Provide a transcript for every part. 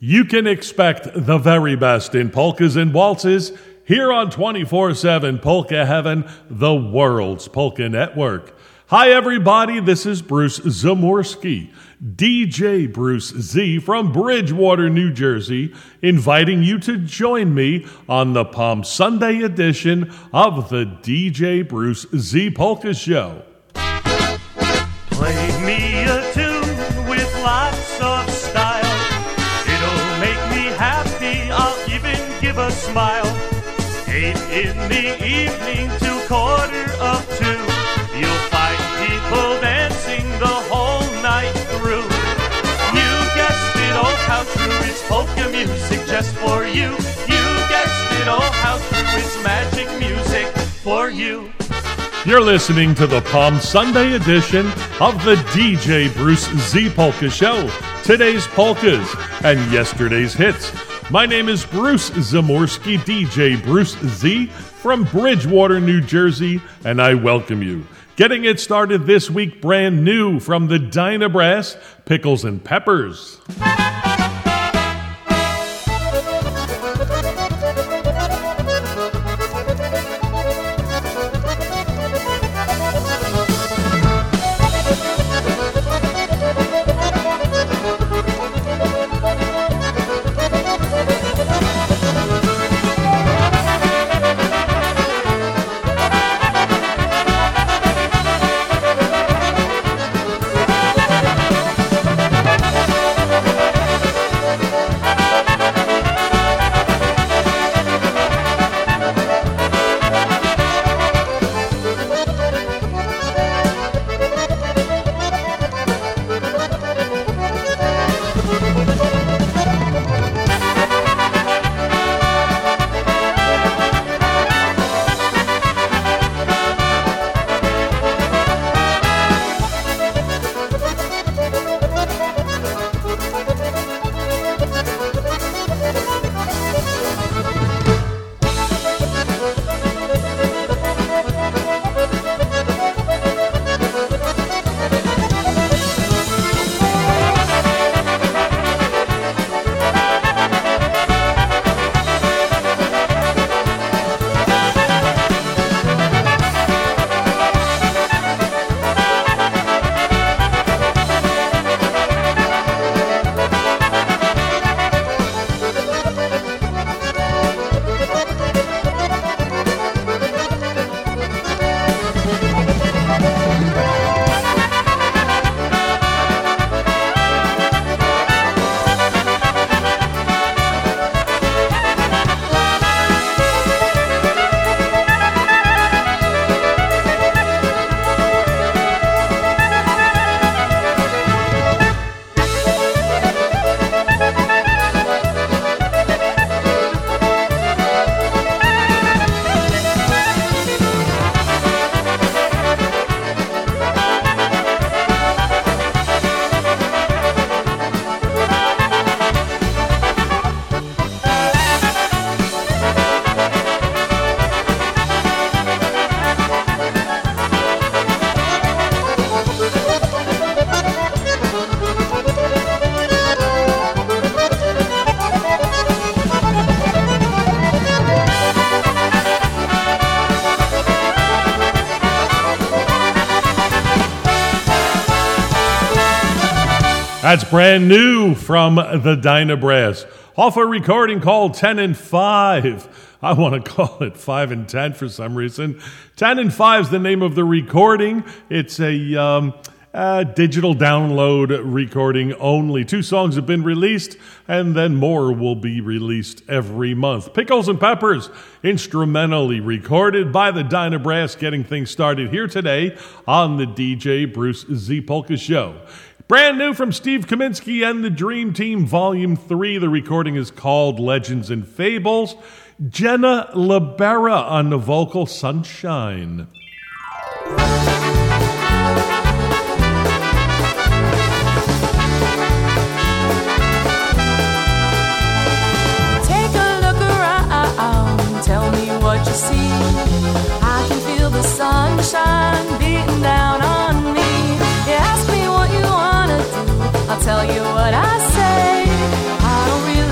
You can expect the very best in polkas and waltzes here on 24/7 Polka Heaven, the world's polka network. Hi everybody, this is Bruce Zamorski, DJ Bruce Z from Bridgewater, New Jersey, inviting you to join me on the Palm Sunday edition of the DJ Bruce Z Polka Show. Play me a tune with lots of style. It'll make me happy, I'll even give a smile. 8 in the evening to 1:45. You'll find people dancing the whole night through. You guessed it, oh how true, it's polka music just for you. You guessed it, oh how true, it's magic music for you. You're listening to the Palm Sunday edition of the DJ Bruce Z Polka Show. Today's polkas and yesterday's hits. My name is Bruce Zamorski, DJ Bruce Z from Bridgewater, New Jersey, and I welcome you. Getting it started this week, brand new from the Dyna Brass, Pickles and Peppers. That's brand new from the Dyna Brass, off a recording called 10 and 5. I want to call it 5 and 10 for some reason. 10 and 5 is the name of the recording. It's a digital download recording only. 2 songs have been released, and then more will be released every month. Pickles and Peppers, instrumentally recorded by the Dyna Brass, getting things started here today on the DJ Bruce Z Polka Show. Brand new from Steve Kaminsky and the Dream Team, Volume 3. The recording is called Legends and Fables. Jenna Libera on the vocal, Sunshine. Take a look around, tell me what you see. I can feel the sunshine beating down on me. You ask me what you wanna do, I'll tell you what I say. I don't really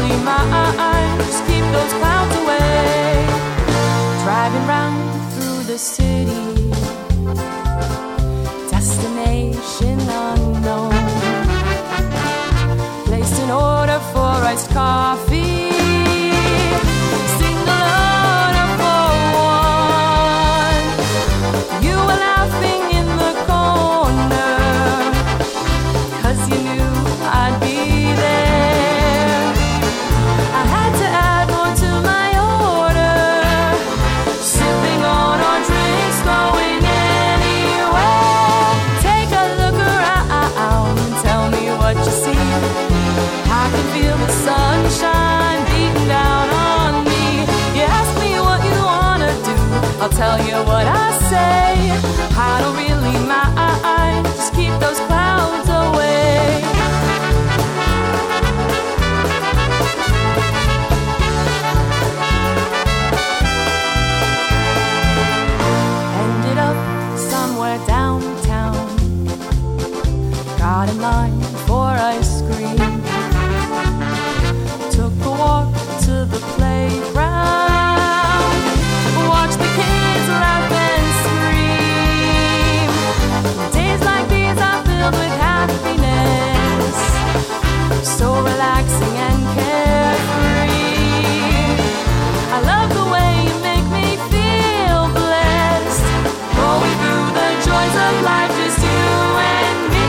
iced coffee. Single order for one. You were laughing in the corner, 'cause you knew I'd be there. I had to add more to my order, sipping on our drinks, going anywhere. Take a look around, tell me what you see. I can feel the sunshine beating down on me. You ask me what you wanna do, I'll tell you what I say. I don't really mind, just keep those clouds away. Ended up somewhere downtown, got in line for ice cream, took a walk to the playground, watched the kids laugh and scream. Days like these are filled with happiness, so relaxing and carefree. I love the way you make me feel blessed, going through the joys of life, just you and me.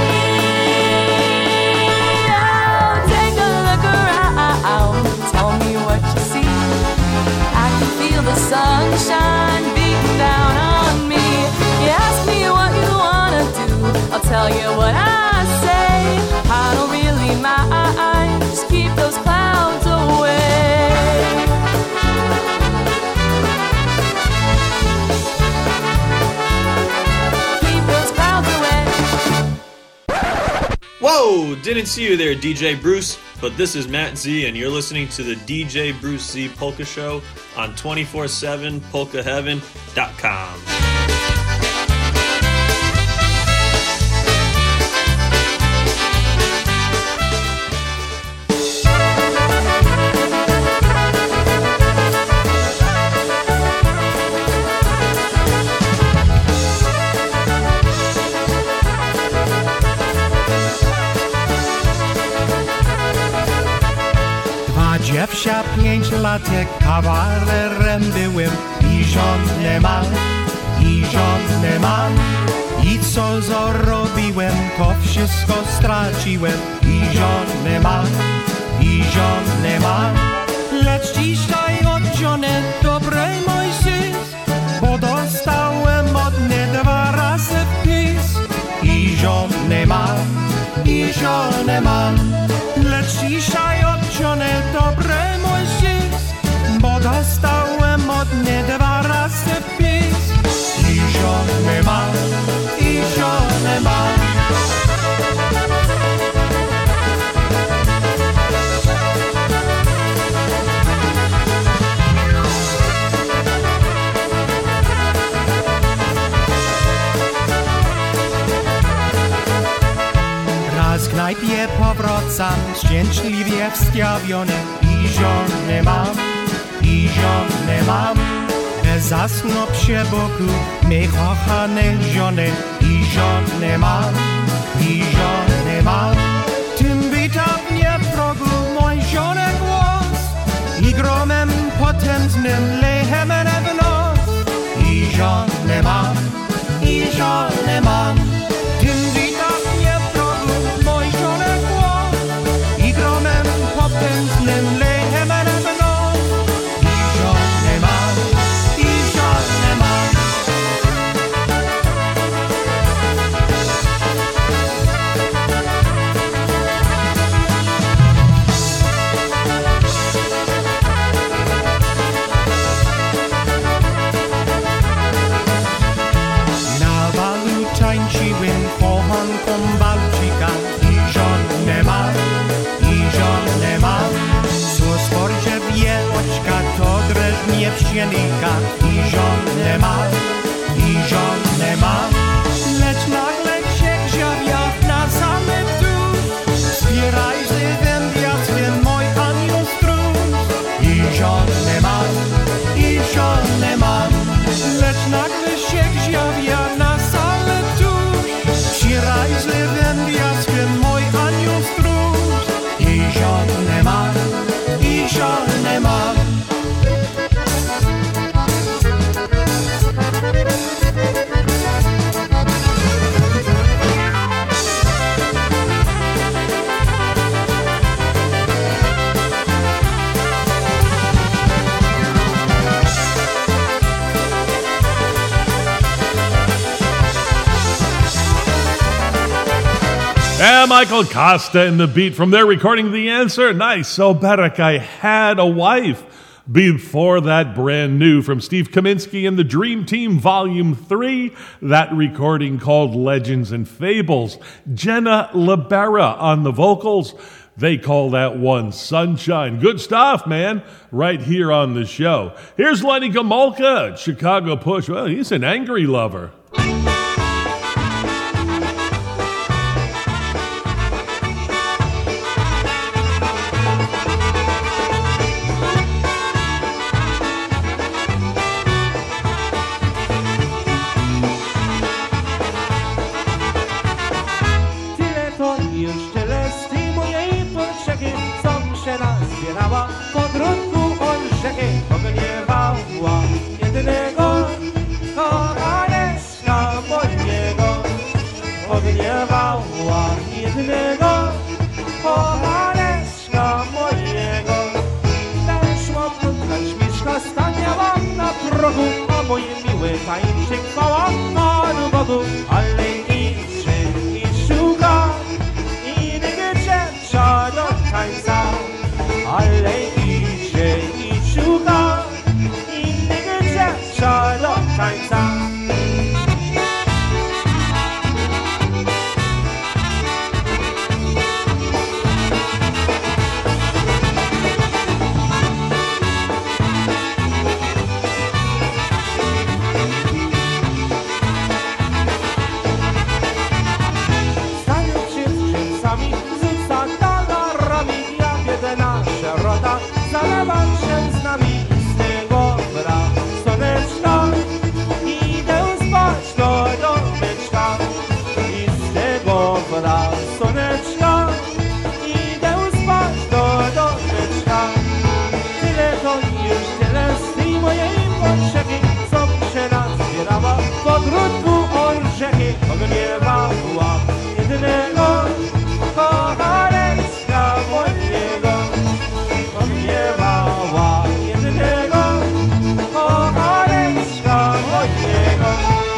Oh, take a look around, tell me what you see. I can feel the sunshine beating down on me. You ask me what you wanna do, I'll tell you what I say. I don't really mind, just keep those clouds away. Keep those clouds away. Whoa! Didn't see you there, DJ Bruce. But this is Matt Z, and you're listening to the DJ Bruce Z Polka Show on 247polkaheaven.com. Dziewsia 5 latek kawalerem byłem i żonę mam. I co zarobiłem, to wszystko straciłem i żonę mam. Lecz dzisiaj od żony dobrej mój zysk, bo dostałem od niej 2 razy wpis. I żonę mam. Lecz dzisiaj od żony dobrej mój zysk, bo dostałem od niej 2 razy wpis. I żonę mam. Raz w knajpie powracam, szczęśliwie wstawiony i żonę mam. Zasnął przy boku mej kochanej żony i żonę mam. Tym witał mnie w progu mój żony głos i gromem potężnym lechem w nos. I żonę mam. Tym witał mnie w progu mój żony głos i gromem potężnym lechem w nos. Tańczyłem kochanką Balcika i żonę mam. Co sporcie wie oczka, to dreżnie psienika i żonę mam. Lecz nagle się grzawia na same tu, wspieraj żywym wiatrem mój anioł stróż. I żonę mam. Lecz nagle się grzawia na same tu, wspieraj żywym wiatrem mój anioł stróż. I żonę mam. Yeah, Michael Costa and the Beat from their recording The Answer. Nice. So Berek, I Had a Wife. Before that, brand new from Steve Kaminsky and the Dream Team Volume 3, that recording called Legends and Fables. Jenna Libera on the vocals. They call that one Sunshine. Good stuff, man, right here on the show. Here's Lenny Gomulka, Chicago Push. Well, he's an angry lover. A moje miłe tańczy chwała Panu Bogu, ale idzie i szuka innego dziecka do tańca, ale idzie i szuka innego dziecka do tańca. Zalewam się z nami z tego bra słoneczka. Idę spać do domeczka i z tego bra słoneczka. Idę spać do domeczka. Tyle to już tyle z tej mojej potrzeby, co się nazbierała w ogródku orzechy. Ogniewała jedynego kochanecka mojego. Ogniewała jedynego kochanecka mojego.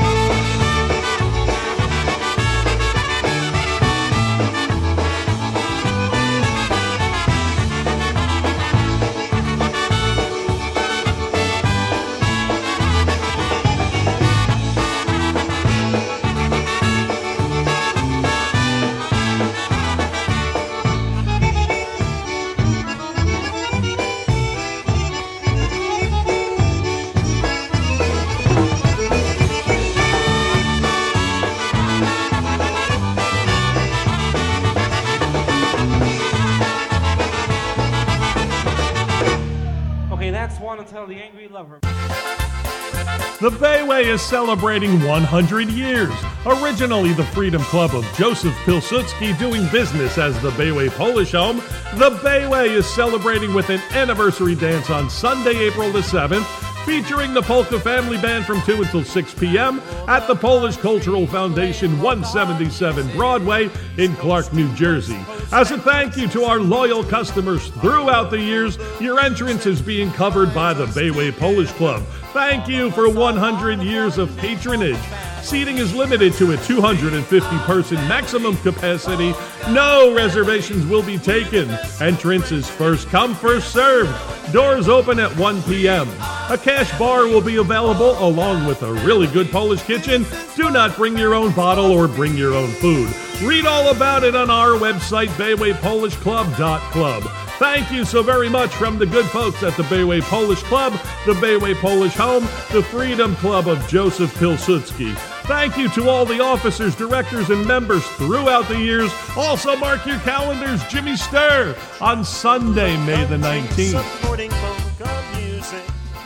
The Angry Lover. The Bayway is celebrating 100 years. Originally the Freedom Club of Joseph Pilsudski doing business as the Bayway Polish Home, the Bayway is celebrating with an anniversary dance on Sunday, April the 7th, featuring the Polka Family Band from 2 until 6 p.m. at the Polish Cultural Foundation, 177 Broadway in Clark, New Jersey. As a thank you to our loyal customers throughout the years, your entrance is being covered by the Bayway Polish Club. Thank you for 100 years of patronage. Seating is limited to a 250-person maximum capacity. No reservations will be taken. Entrance is first come, first served. Doors open at 1 p.m. A cash bar will be available along with a really good Polish kitchen. Do not bring your own bottle or bring your own food. Read all about it on our website, baywaypolishclub.club. Thank you so very much from the good folks at the Bayway Polish Club, the Bayway Polish Home, the Freedom Club of Joseph Pilsudski. Thank you to all the officers, directors, and members throughout the years. Also mark your calendars, Jimmy Sturr on Sunday, May the 19th. Supporting polka music.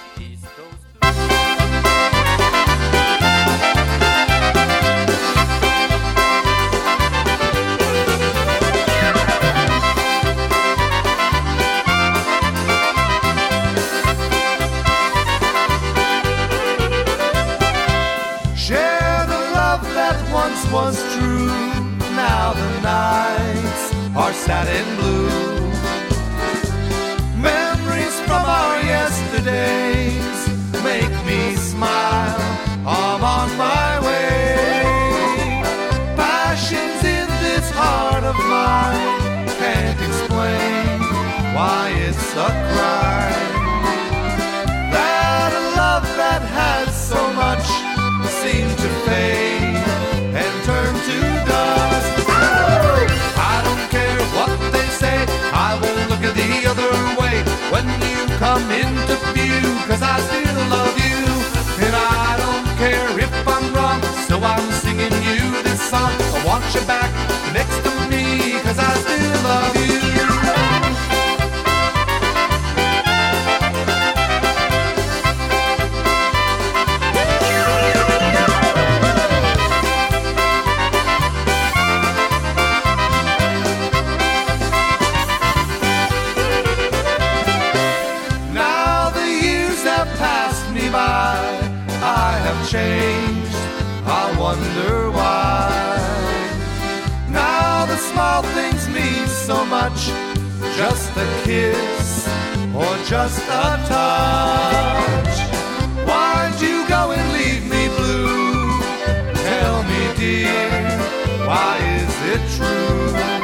Was true, now the nights are sad and blue. Memories from our yesterdays make me smile. I'm on my way. Passions in this heart it's a crime that a love that has so much seemed to fade and turn to dust. I don't care what they say, I won't look the other way when you come into view, 'cause I still love you, and I don't care if I'm wrong, so I'm singing you this song. I want you back next to me, 'cause I still love you. Changed, I wonder why. Now the small things mean so much, just a kiss or just a touch. Why'd you go and leave me blue? Tell me, dear, why is it true?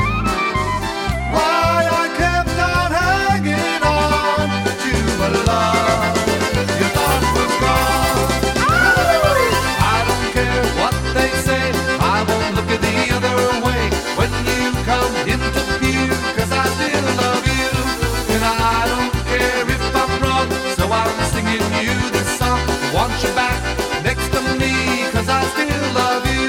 Why I kept on hanging on to a love you thought was gone. Into view, 'cause I still love you, and I don't care if I'm wrong, so I'm singing you this song. I want you back next to me, 'cause I still love you.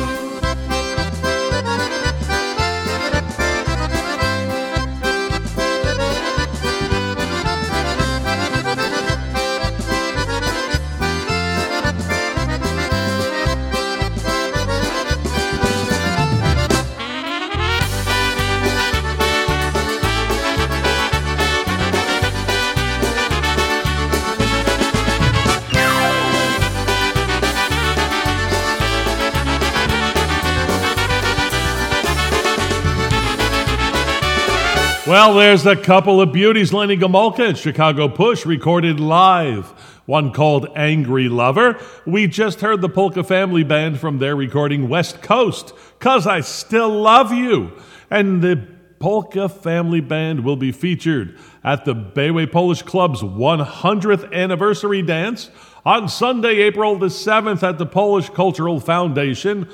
Well, there's a couple of beauties, Lenny Gomulka and Chicago Push, recorded live. One called Angry Lover. We just heard the Polka Family Band from their recording West Coast, 'Cause I Still Love You. And the Polka Family Band will be featured at the Bayway Polish Club's 100th anniversary dance on Sunday, April the 7th at the Polish Cultural Foundation,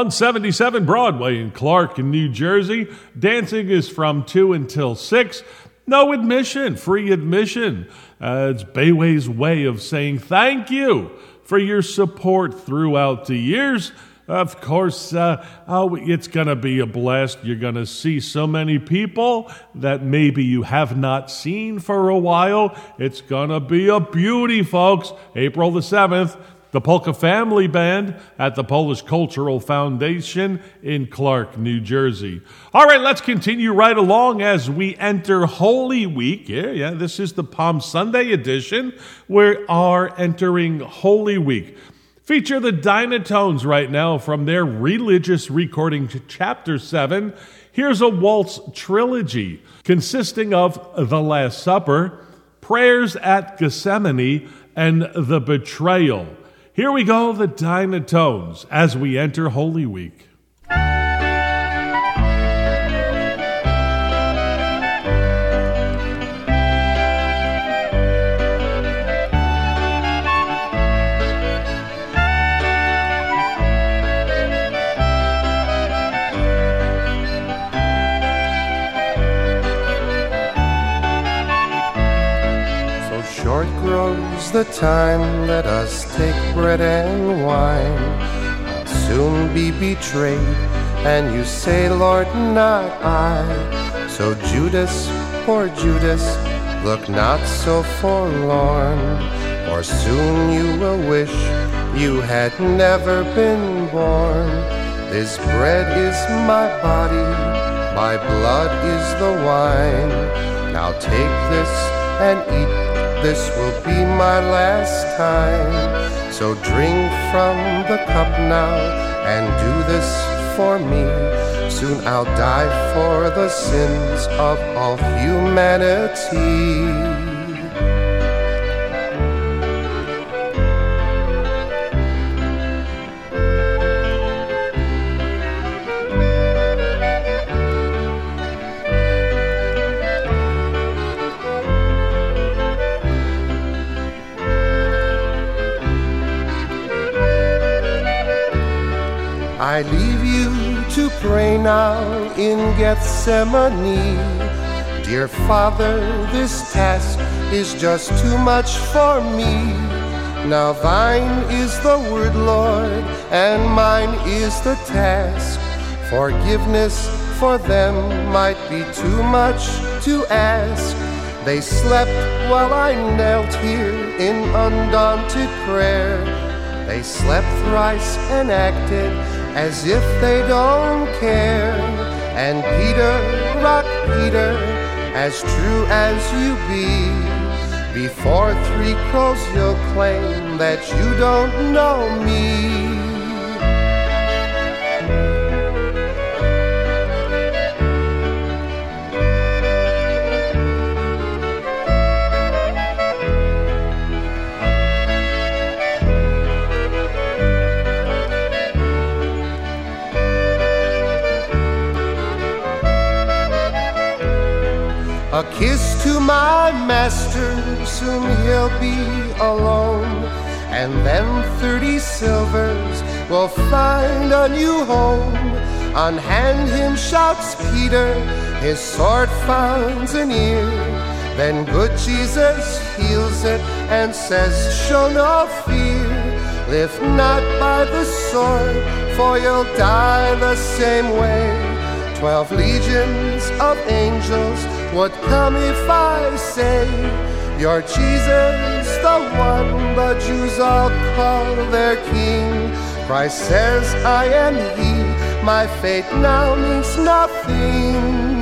177 Broadway in Clark, New Jersey. Dancing is from 2 until 6. No admission, free admission. It's Bayway's way of saying thank you for your support throughout the years. Of course, it's going to be a blast. You're going to see so many people that maybe you have not seen for a while. It's going to be a beauty, folks. April the 7th. The Polka Family Band at the Polish Cultural Foundation in Clark, New Jersey. All right, let's continue right along as we enter Holy Week. Yeah, this is the Palm Sunday edition. We are entering Holy Week. Feature the Dynatones right now from their religious recording to Chapter 7. Here's a waltz trilogy consisting of The Last Supper, Prayers at Gethsemane, and The Betrayal. Here we go, the Dynatones, as we enter Holy Week. Short grows the time, let us take bread and wine. I'll soon be betrayed, and you say, Lord, not I. So Judas, poor Judas, look not so forlorn, for soon you will wish you had never been born. This bread is my body, my blood is the wine. Now take this and eat. This will be my last time. So drink from the cup now and do this for me. Soon I'll die for the sins of all humanity. I leave you to pray now in Gethsemane. Dear Father, this task is just too much for me. Now thine is the word, Lord, and mine is the task. Forgiveness for them might be too much to ask. They slept while I knelt here in undaunted prayer. They slept thrice and acted as if they don't care. And Peter, rock Peter, as true as you be, before three crows you'll claim that you don't know me. A kiss to my master, soon he'll be alone. And then 30 silvers will find a new home. Unhand him, shouts Peter, his sword finds an ear. Then good Jesus heals it and says, show no fear. Live not by the sword, for you'll die the same way. 12 legions of angels would come if I say, you're Jesus, the one the Jews all call their king. Christ says, I am he, my fate now means nothing.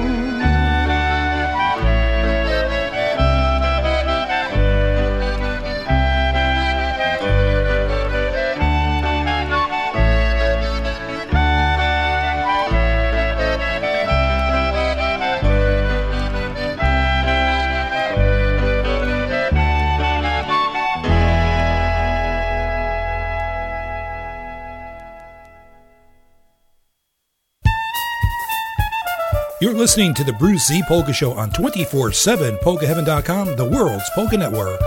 You're listening to the Bruce Z Polka Show on 24/7 PolkaHeaven.com, the world's polka network.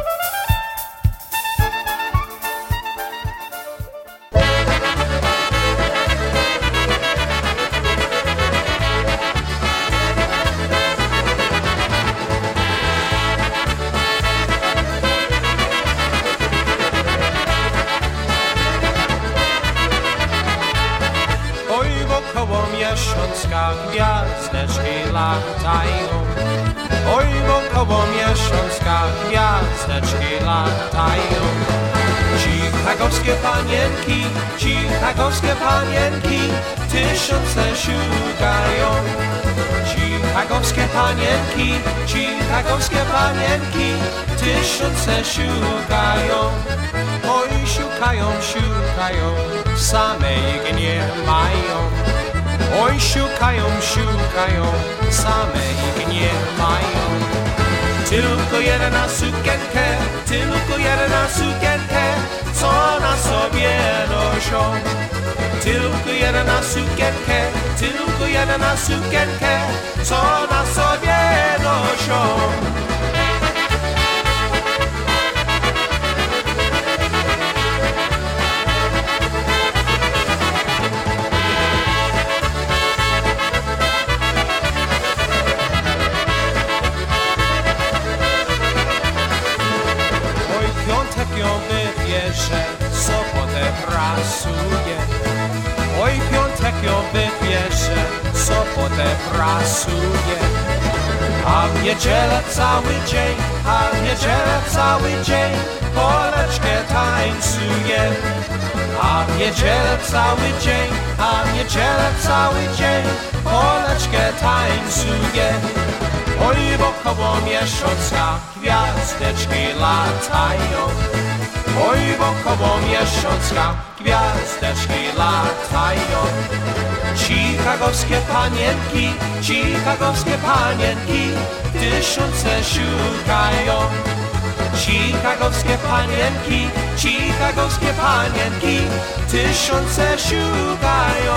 Gwiazdeczki latają. Oj, wokoło miesiączka gwiazdeczki latają. Chicagowskie panienki tysiące szukają. Chicagowskie panienki tysiące szukają. Oj, szukają, samej nie mają. Oj, szukają, same ich nie mają. Tylko jedna sukienkę, co na sobie noszą. Tylko jedna sukienkę, co na sobie noszą. Sobotę prasuje. Oj, piątek ją wybierze, sobotę prasuje. A w niedzielę cały dzień, poleczkę tańcuje. A w niedzielę cały dzień, poleczkę tańcuje. Oj, wokoło miesiąca gwiazdeczki latają. Oj, wokoło miesiąca gwiazdeczki latają. Chicagowskie panienki tysiące szukają. Chicagowskie panienki tysiące szukają.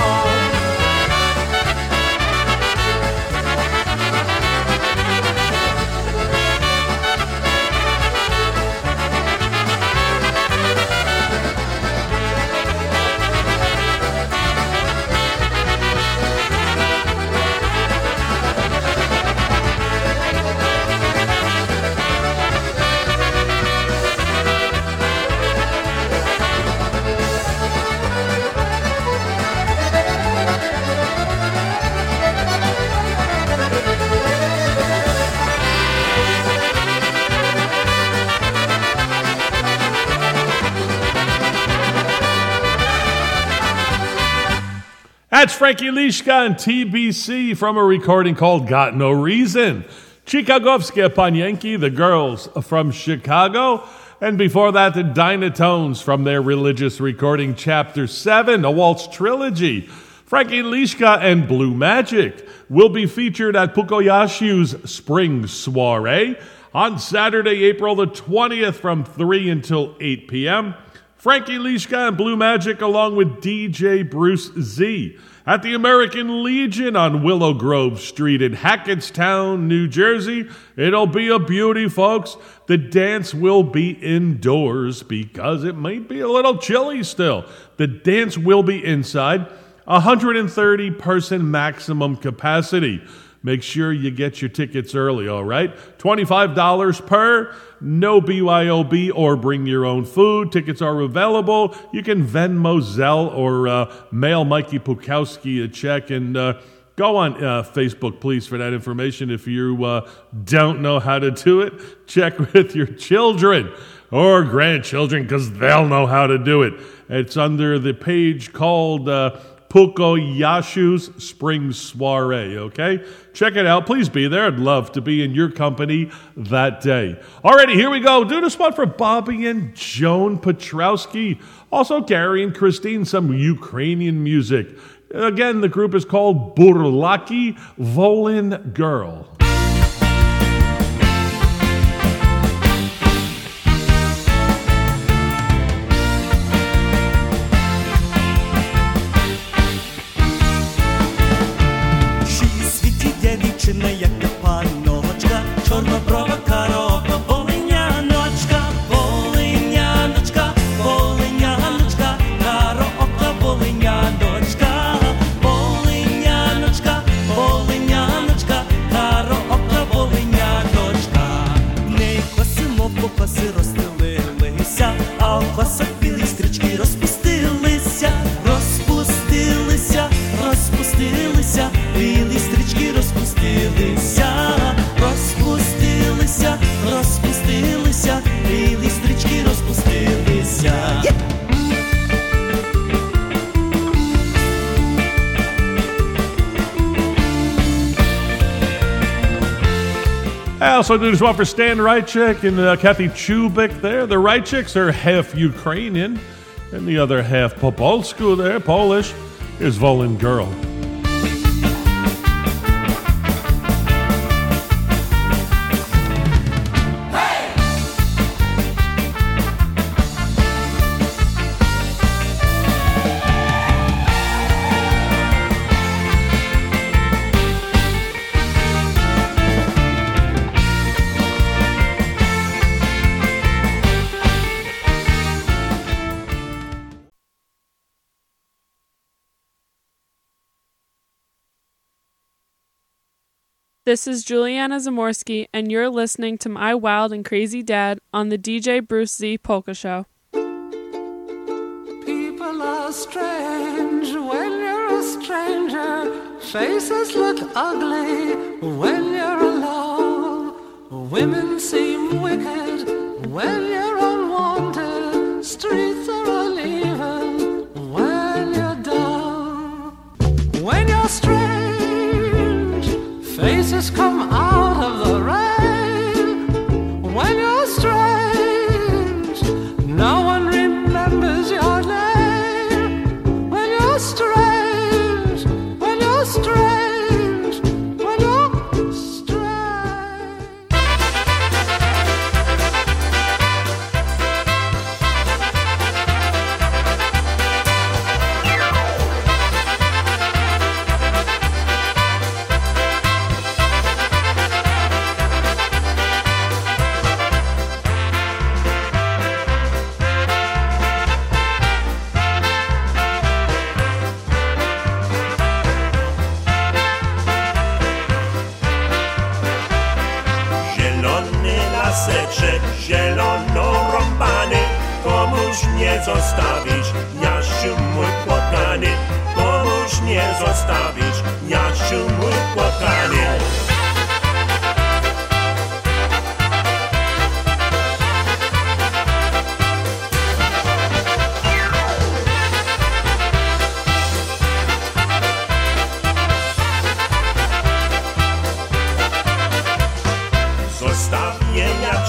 That's Frankie Lishka and TBC from a recording called Got No Reason. Chicagovskie Panienki, the girls from Chicago. And before that, the Dynatones from their religious recording, Chapter 7, a waltz trilogy. Frankie Lishka and Blue Magic will be featured at Pukoyashu's Spring Soiree on Saturday, April the 20th from 3 until 8 p.m. Frankie Lishka and Blue Magic along with DJ Bruce Z at the American Legion on Willow Grove Street in Hackettstown, New Jersey. It'll be a beauty, folks. The dance will be indoors because it might be a little chilly still. The dance will be inside, 130-person maximum capacity. Make sure you get your tickets early, all right? $25 per, no BYOB or bring your own food. Tickets are available. You can Venmo, Zelle, or mail Mikey Pukowski a check. And go on Facebook, please, for that information. If you don't know how to do it, check with your children or grandchildren because they'll know how to do it. It's under the page called Pukoyashu's Spring Soiree, okay? Check it out. Please be there. I'd love to be in your company that day. Alrighty, here we go. Do this one for Bobby and Joan Petrowski. Also, Gary and Christine, some Ukrainian music. Again, the group is called Burlaki Volin Girl. Яка паночка, чорноброва коробка, волиняночка, волиняночка, волиняночка, коробка, волиняночка, волиняночка, волиняночка, коробка, волиняночка. В неї коси, мов коси розстелилися, а в косах білі стрічки розпустилися, розпустилися, розпустилися, білі стрічки розпустилися, розпустилися, розпустилися, білі стрічки розпустилися. I also do this one for Stan Rychik and Kathy Chubik there. The Rychiks are half Ukrainian, and the other half Popolsku there, Polish, is Volin Girl. This is Juliana Zamorsky, and you're listening to My Wild and Crazy Dad on the DJ Bruce Z Polka Show. People are strange when you're a stranger. Faces look ugly when you're alone. Women seem wicked when you're unwanted. Streets are uneven when you're down. When you're strange, faces come out of the rain. When you're strange, no one remembers your name. When you're strange, when you're strange, when you're strange. Zieloną rąbany, komuś nie zostawić, Jasiu mój płakany, komuś nie zostawić, Jasiu mój płakany.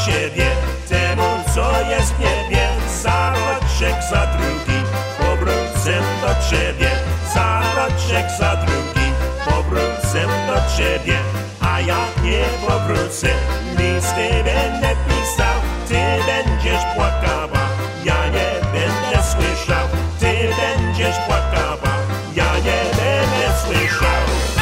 ciebie, temu co jest w niebie. Za roczek, za drugi, powrócę do ciebie. Za roczek, za drugi, powrócę do ciebie. A jak nie powrócę, listy będę pisał. Ty będziesz płakała, ja nie będę słyszał. Ty będziesz płakała, ja nie będę słyszał.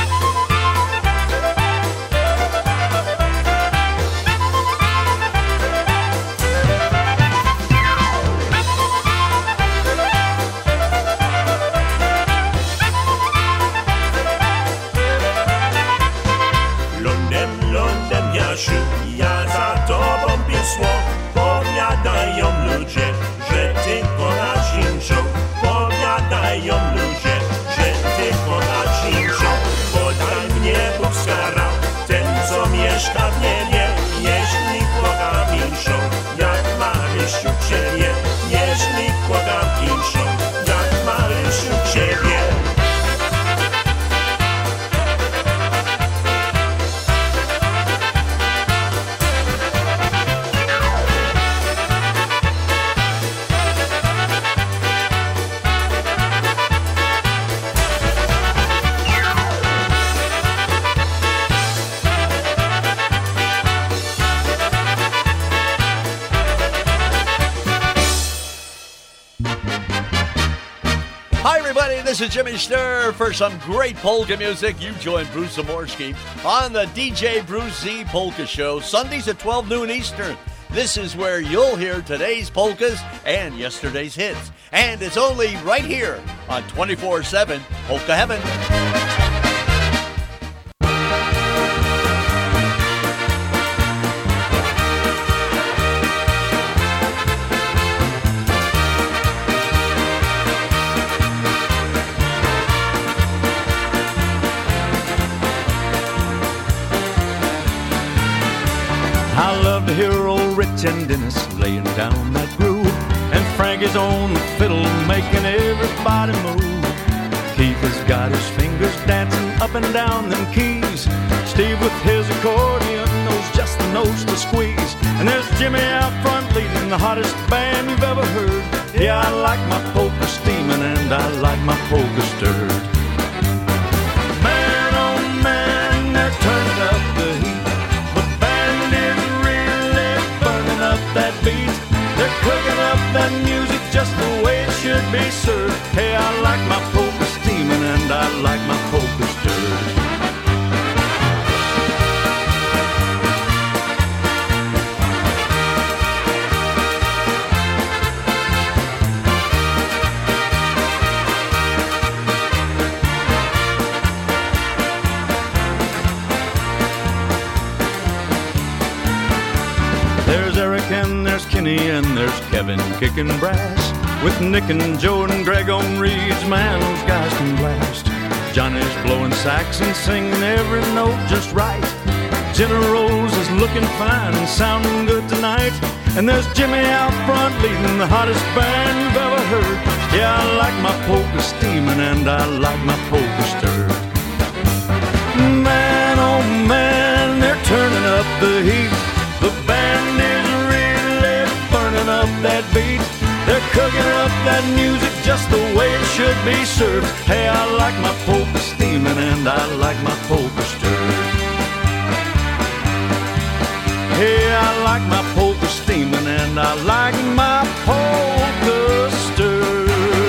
Lądem, Jasiu, ja za tobą pismo. Powiadają ludzie, że ty kochasz inszą. Powiadają ludzie, że ty kochasz inszą. Bodaj mnie Bóg skarał, ten co mieszka w niebie. Jeśli kocham inszą, jak Marysiu ciebie. Jeśli kocham inszą, jak Marysiu ciebie. This is Jimmy Sturr for some great polka music. You join Bruce Zamorsky on the DJ Bruce Z Polka Show, Sundays at 12 noon Eastern. This is where you'll hear today's polkas and yesterday's hits. And it's only right here on 24/7 Polka Heaven. I love to hear old Rich and Dennis laying down that groove, and Frank is on the fiddle making everybody move. Keith has got his fingers dancing up and down them keys. Steve with his accordion knows just the notes to squeeze. And there's Jimmy out front leading the hottest band you've ever heard. Yeah, I like my polka steaming and I like my polka stirred. Man, oh man, they're turning up the heat. That beat, they're cooking up that music just the way it should be served. Hey, I like my polka steaming and I like my polka stirred. There's Eric and there's Kenny and there's Kevin kicking brass, with Nick and Joe and Greg on reeds. Man, those guys can blast. Johnny's blowing sax and singing every note just right. Jenna Rose is looking fine and sounding good tonight. And there's Jimmy out front leading the hottest band you've ever heard. Yeah, I like my polka steaming and I like my polka stirred. Man, oh man, they're turning up the heat. The band is really burning up that beat. They're cooking up that music just the way it should be served. Hey, I like my polka steaming and I like my polka stirred. Hey, I like my polka steaming and I like my polka stirred.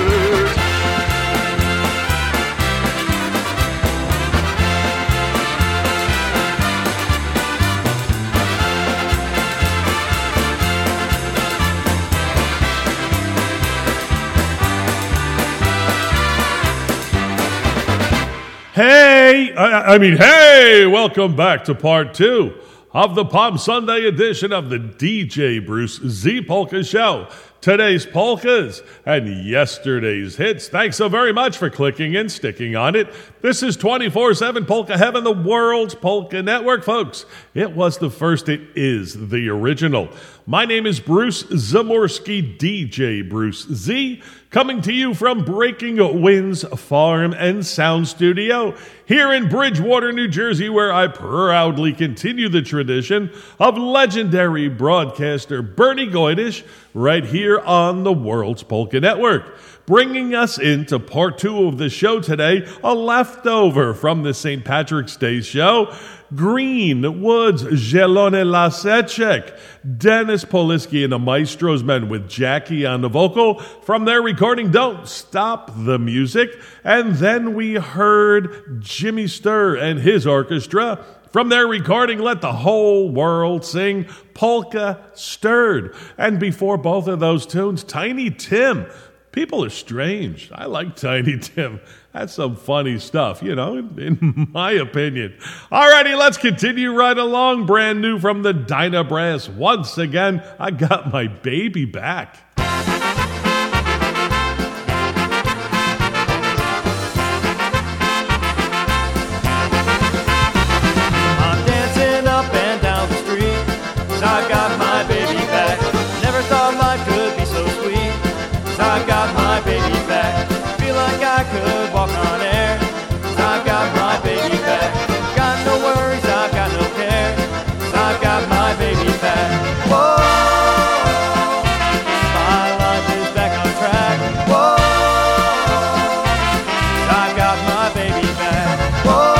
Hey, welcome back to part 2 of the Palm Sunday edition of the DJ Bruce Z Polka Show. today's polkas, and yesterday's hits. Thanks so very much for clicking and sticking on it. This is 24/7 Polka Heaven, the world's polka network, folks. It was the first, it is the original. My name is Bruce Zamorsky, DJ Bruce Z, coming to you from Breaking Winds Farm and Sound Studio here in Bridgewater, New Jersey, where I proudly continue the tradition of legendary broadcaster Bernie Goydish right here on the World's Polka Network. Bringing us into part 2 of the show today, a leftover from the St. Patrick's Day show, Green Woods Zielone Laseczek, Dennis Poliski and the Maestro's Men with Jackie on the vocal from their recording Don't Stop the Music. And then we heard Jimmy Sturr and his orchestra from their recording Let the Whole World Sing, Polka Stirred. And before both of those tunes, Tiny Tim. People are strange. I like Tiny Tim. That's some funny stuff, you know, in my opinion. Alrighty, let's continue right along. Brand new from the Dyna Brass. Once again, I got my baby back. I'm dancing up and down the street, 'cause I got my baby back. Never thought life could be so sweet, 'cause I got my baby back. Feel like I could walk on air, 'cause I got my baby back. Got no worries, I got no care, 'cause I got my baby back. Whoa, my life is back on track. Whoa, I got my baby back. Whoa,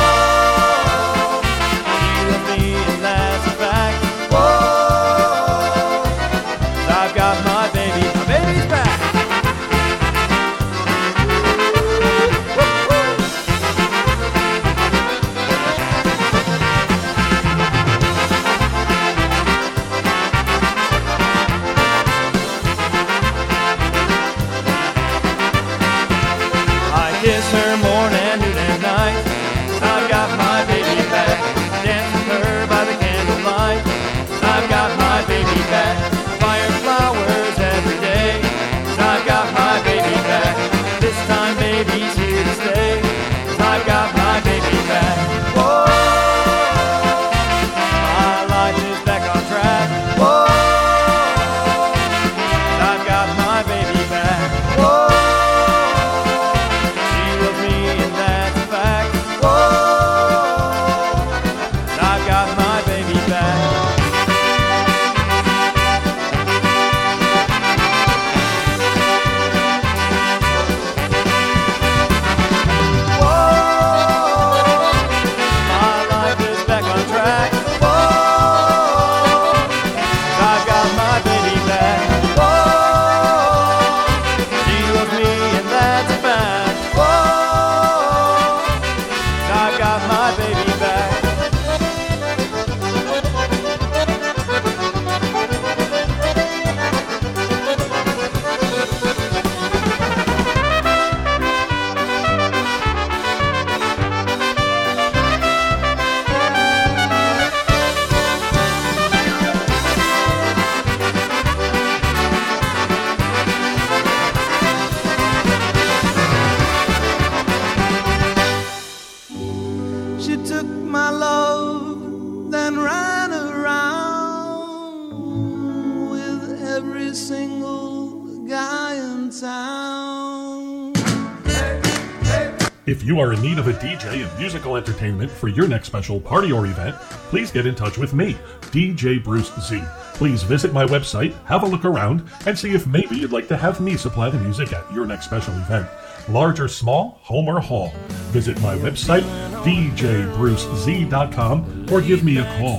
she loves me and that's a fact. Whoa, I've got my baby's back. I kiss her morning, noon, and night. I've got my baby back. Dance with her by the candlelight. I've got my baby back. Fire flowers every day. I've got my baby back. This time baby's here to stay. I've got my baby back. Whoa, my life is back on track. Whoa, I've got my baby back. Whoa, she loves me and that's a fact. Whoa, I've got my baby back. She took my love, then ran around with every single guy in town. If you are in need of a DJ and musical entertainment for your next special party or event, please get in touch with me, DJ Bruce Z. Please visit my website, have a look around, and see if maybe you'd like to have me supply the music at your next special event. Large or small, home or hall. Visit my website, djbrucez.com, or give me a call,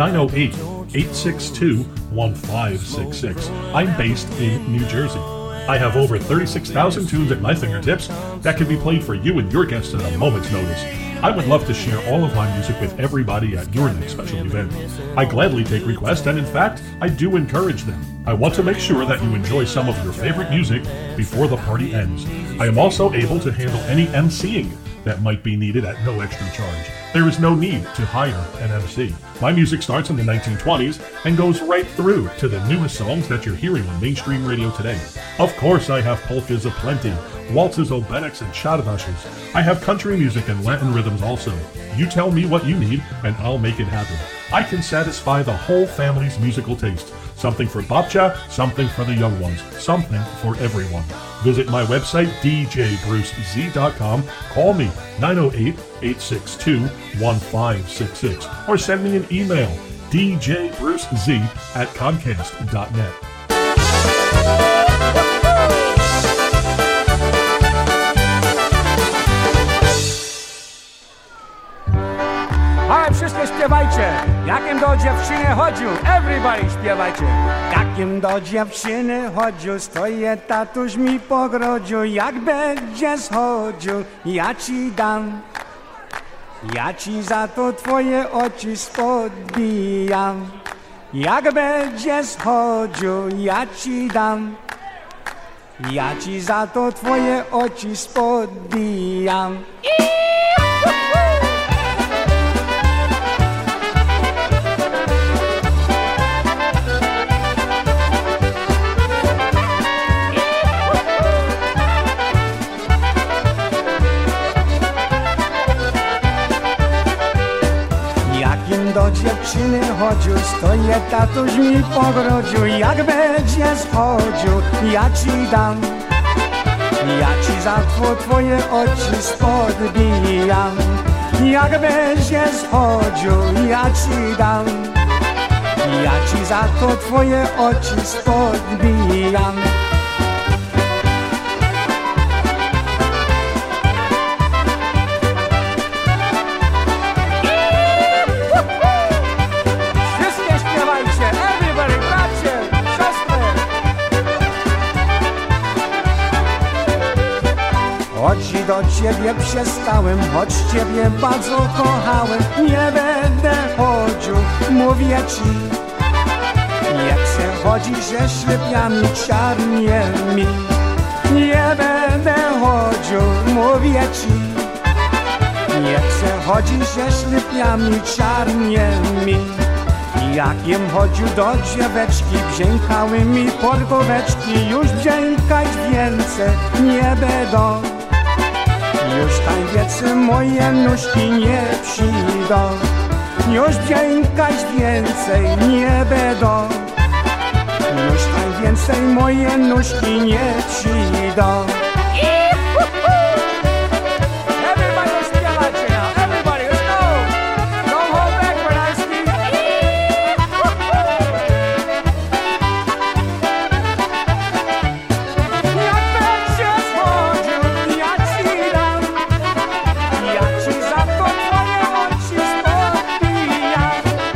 908-862-1566. I'm based in New Jersey. I have over 36,000 tunes at my fingertips that can be played for you and your guests at a moment's notice. I would love to share all of my music with everybody at your next special event. I gladly take requests, and in fact, I do encourage them. I want to make sure that you enjoy some of your favorite music before the party ends. I am also able to handle any emceeing. that might be needed at no extra charge. There is no need to hire an MC. My music starts in the 1920s and goes right through to the newest songs that you're hearing on mainstream radio today. Of course, I have polkas aplenty, waltzes, obereks, and czardaches. I have country music and Latin rhythms also. You tell me what you need, and I'll make it happen. I can satisfy the whole family's musical taste. Something for babcia, something for the young ones, something for everyone. Visit my website, djbrucez.com. Call me, 908-862-1566. Or send me an email, djbrucez@comcast.net. Ale wszystkie śpiewajcie, jakim do dziewczyny chodził, everybody śpiewajcie. Jakim do dziewczyny chodził, stoję tatuś mi pogrodził, jak będzie schodził, ja ci dam. Ja ci za to twoje oczy spodbijam. Jak będzie schodził, ja ci dam. Ja ci za to twoje oczy spodbijam. Do dziewczyny chodził, stoję tatuś mi pogrodził, jak będzie schodził, ja ci dam. Ja ci za twoje oczy spodbijam. Jak będzie schodził, ja ci dam. Ja ci za to twoje oczy spodbijam. Choć do ciebie przestałem, choć ciebie bardzo kochałem, nie będę chodził, mówię ci. Nie chcę chodzić ze ślepiami czarnymi. Nie będę chodził, mówię ci. Nie chcę chodzić ze ślepiami czarnymi. Jakiem chodził do dzieweczki, brzękały mi portoweczki, już brzękać więcej nie będą. Już tańce moje nóżki nie przyjdą. Już brzękać więcej nie będą. Już więcej moje nóżki nie przyjdą. Everybody śpiewacie now, everybody, let's go! Don't hold back when I speak. Jak będzie schodził, ja ci dam. Ja ci za to twoje oczy spodbijam.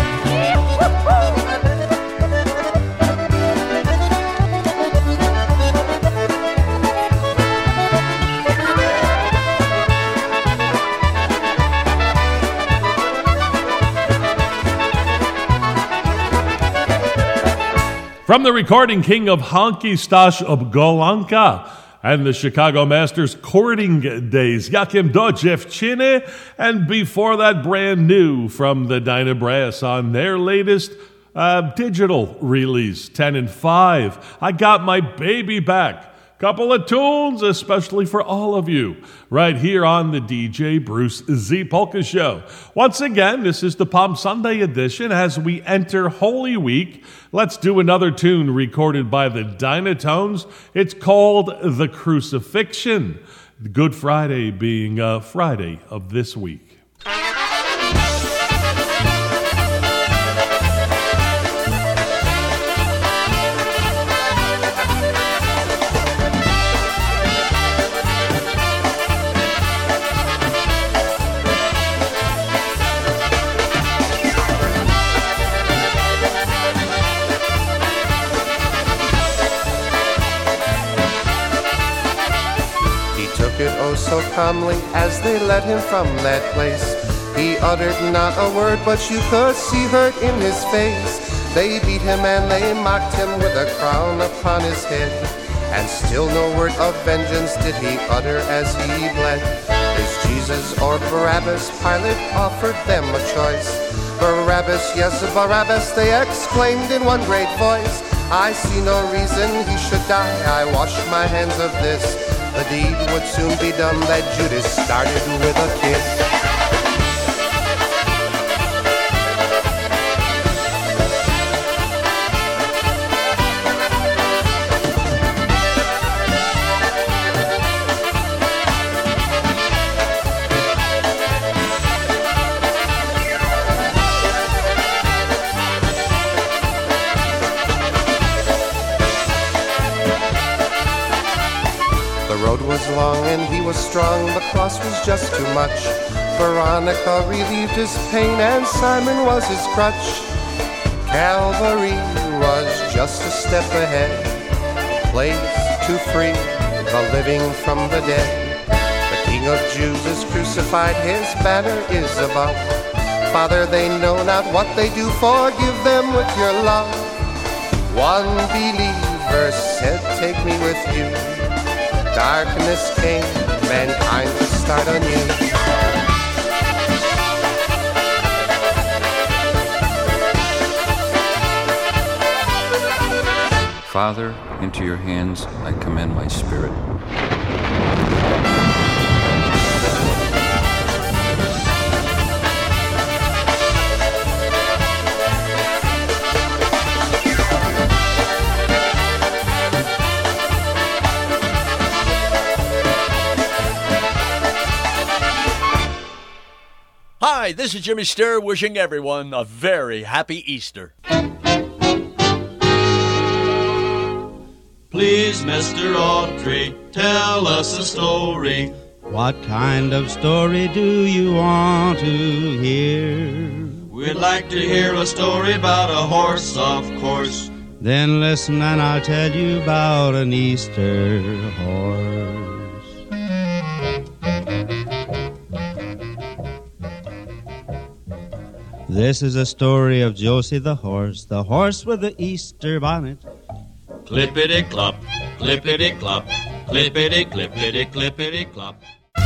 From the recording king of Honky Stash of Golanka and the Chicago Masters courting days, Jakim do Dziewczyny, and before that, brand new from the Dyna Brass on their latest digital release, 10 and 5. I Got My Baby Back. Couple of tunes, especially for all of you, right here on the DJ Bruce Z Polka Show. Once again, this is the Palm Sunday edition. As we enter Holy Week, let's do another tune recorded by the Dynatones. It's called The Crucifixion, Good Friday being Friday of this week. So calmly as they led him from that place, he uttered not a word, but you could see hurt in his face. They beat him and they mocked him with a crown upon his head, and still no word of vengeance did he utter as he bled. His Jesus or Barabbas, Pilate offered them a choice. Barabbas, yes, Barabbas, they exclaimed in one great voice. I see no reason he should die, I wash my hands of this. The deed would soon be done that Judas started with a kiss. The road was long and he was strong, the cross was just too much. Veronica relieved his pain and Simon was his crutch. Calvary was just a step ahead, a place to free the living from the dead. The King of Jews is crucified, his banner is above. Father, they know not what they do, forgive them with your love. One believer said, take me with you. Darkness came, mankind to start anew. Father, into your hands I commend my spirit. Hi, this is Jimmy Sturr wishing everyone a very happy Easter. Please, Mr. Autry, tell us a story. What kind of story do you want to hear? We'd like to hear a story about a horse, of course. Then listen and I'll tell you about an Easter horse. This is a story of Josie the horse with the Easter bonnet. Clippity-clop, clippity-clop, clippity-clippity, clippity-clop.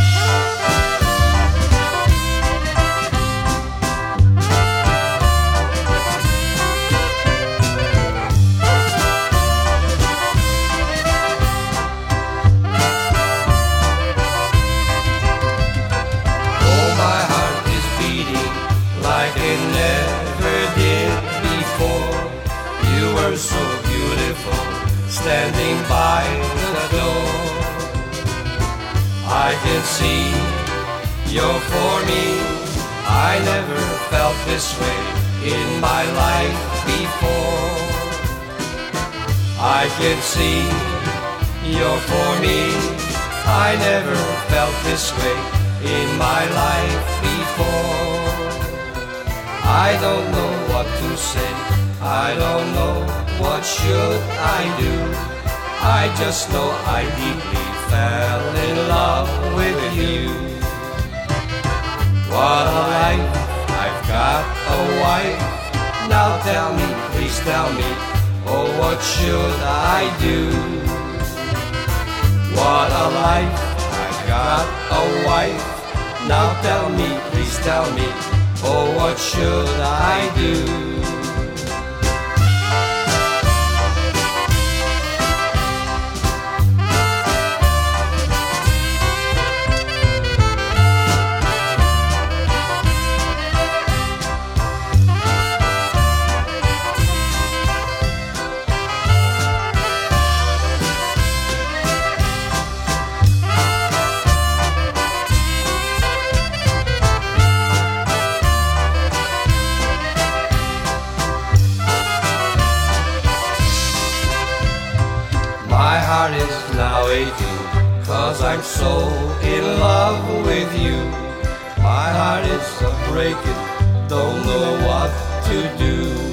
Oh, my heart is beating like it never did before. You were so beautiful, standing by the door. I can see you're for me. I never felt this way in my life before. I can see you're for me. I never felt this way in my life before. I don't know what to say, I don't know what should I do. I just know I deeply fell in love with you. What a life, I've got a wife. Now tell me, please tell me, oh what should I do? What a life, I've got a wife. Now tell me, please tell me, oh what should I do? My heart is now aching, 'cause I'm so in love with you. My heart is breaking, don't know what to do.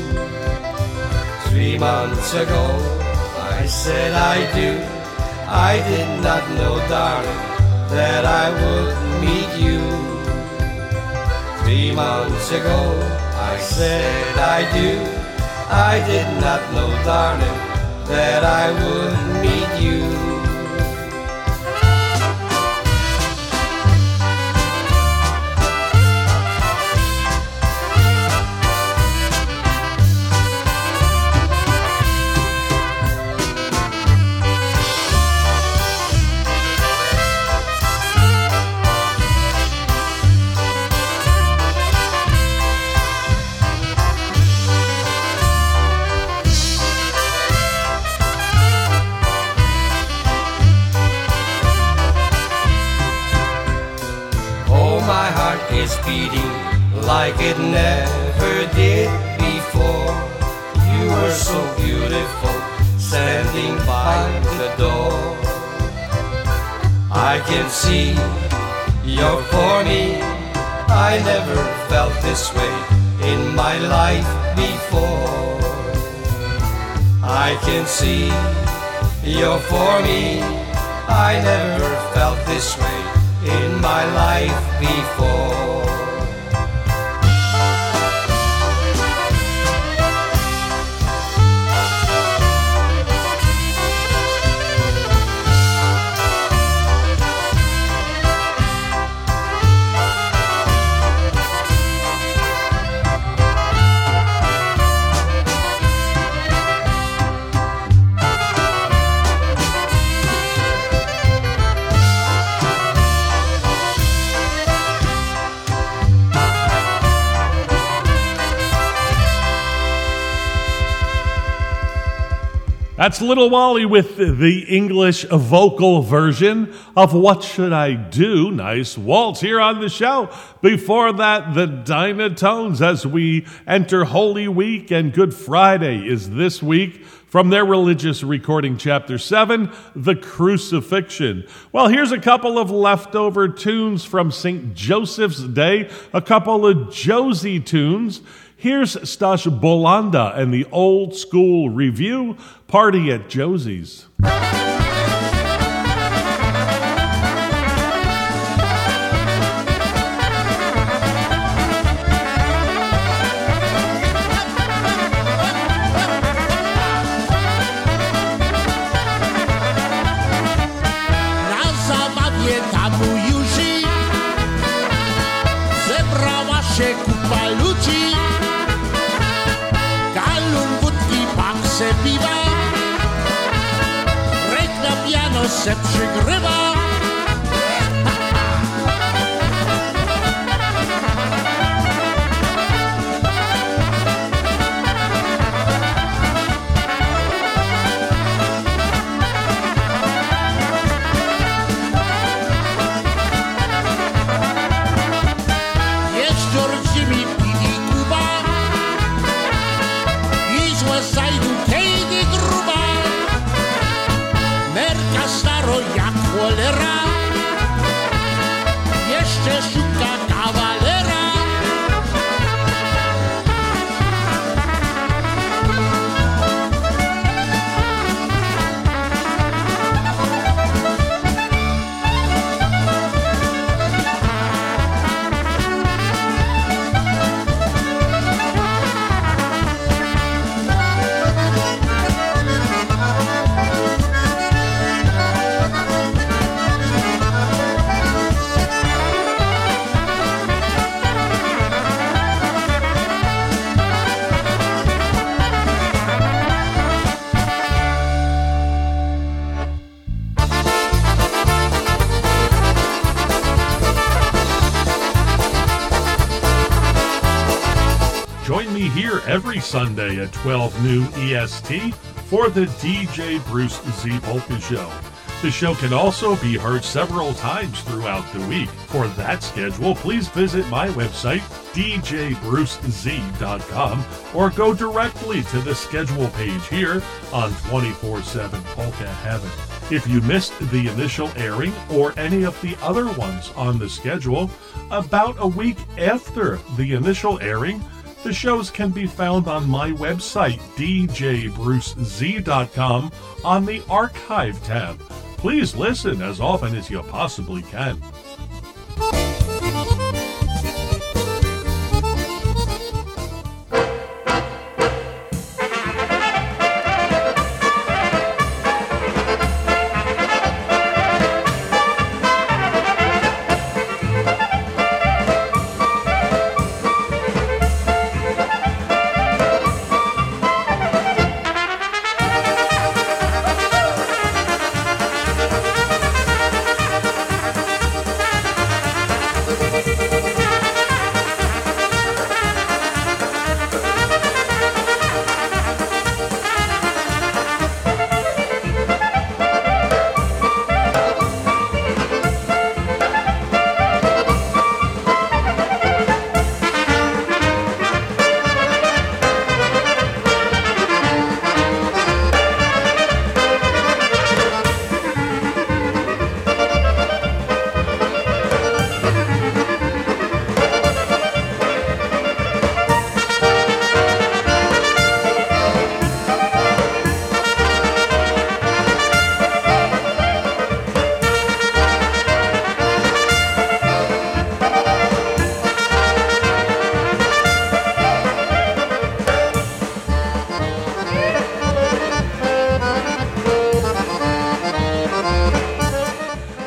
3 months ago, I said I do. I did not know, darling, that I would meet you. 3 months ago, I said I do. I did not know, darling, that I would meet you. it never did before. You were so beautiful, standing by the door. I can see you're for me. I never felt this way in my life before. I can see you're for me. I never felt this way in my life before. That's Little Wally with the English vocal version of What Should I Do? Nice waltz here on the show. Before that, the Dynatones as we enter Holy Week, and Good Friday is this week from their religious recording, Chapter 7, The Crucifixion. Well, here's a couple of leftover tunes from St. Joseph's Day, a couple of Josie tunes. Here's Stash Bolanda and the Old School Review, Party at Josie's. Na zabawie tabujuzi zebrała się kupa ludzi. Galun wódki, paksę piwa, rek na piano se przygrywa. Jeszcze mi pili Kuba i złe zajdu kejdy gruba. Merka staro jak cholera, jeszcze szuka kawalera. Join me here every Sunday at 12 noon EST for the DJ Bruce Z Polka Show. The show can also be heard several times throughout the week. For that schedule, please visit my website, djbrucez.com, or go directly to the schedule page here on 24/7 Polka Heaven. If you missed the initial airing or any of the other ones on the schedule, about a week after the initial airing, the shows can be found on my website, djbrucez.com, on the Archive tab. Please listen as often as you possibly can.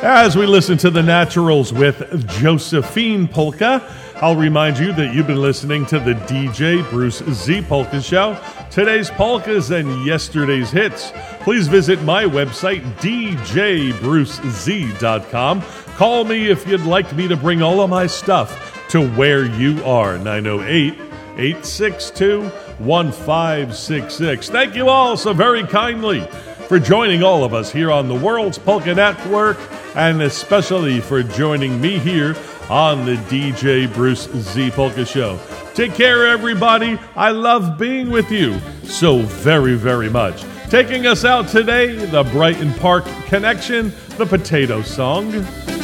As we listen to the Naturals with Josephine Polka, I'll remind you that you've been listening to the DJ Bruce Z Polka Show. Today's polkas and yesterday's hits. Please visit my website, djbrucez.com. Call me if you'd like me to bring all of my stuff to where you are, 908-862-1566. Thank you all so very kindly for joining all of us here on the World's Polka Network, and especially for joining me here on the DJ Bruce Z Polka Show. Take care, everybody. I love being with you so very, very much. Taking us out today, the Brighton Park Connection, the Potato Song.